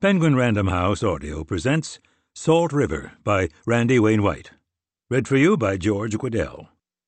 Penguin Random House Audio presents Salt River by Randy Wainwright. Read for you by George Guidell.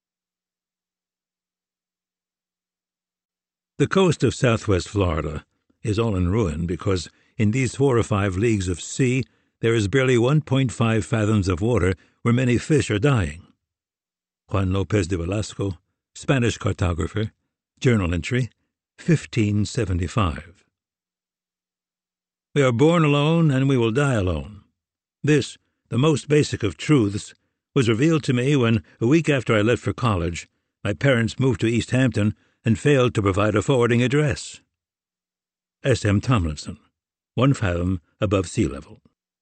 The coast of southwest Florida is all in ruin because in these 4 or 5 leagues of sea there is barely 1.5 fathoms of water where many fish are dying. Juan Lopez de Velasco, Spanish cartographer, journal entry, 1575. We are born alone, and we will die alone. This, the most basic of truths, was revealed to me when, a week after I left for college, my parents moved to East Hampton and failed to provide a forwarding address. S. M. Tomlinson, 1 fathom above sea level.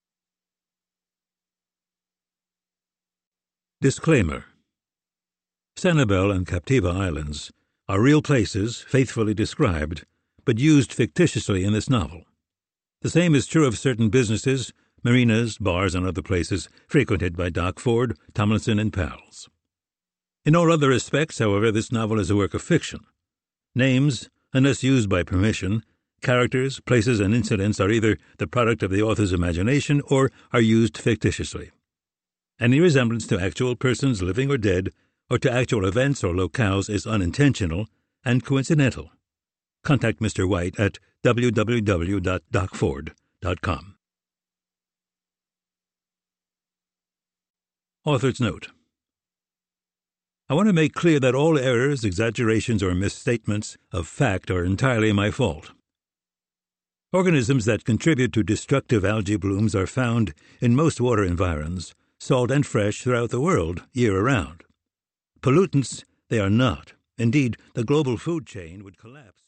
Disclaimer. Sanibel and Captiva Islands are real places, faithfully described, but used fictitiously in this novel. The same is true of certain businesses, marinas, bars, and other places frequented by Doc Ford, Tomlinson, and pals. In all other respects, however, this novel is a work of fiction. Names, unless used by permission, characters, places, and incidents are either the product of the author's imagination or are used fictitiously. Any resemblance to actual persons, living or dead, or to actual events or locales is unintentional and coincidental. Contact Mr. White at www.docford.com. Author's Note. I want to make clear that all errors, exaggerations, or misstatements of fact are entirely my fault. Organisms that contribute to destructive algae blooms are found in most water environs, salt and fresh throughout the world, year-round. Pollutants, they are not. Indeed, the global food chain would collapse.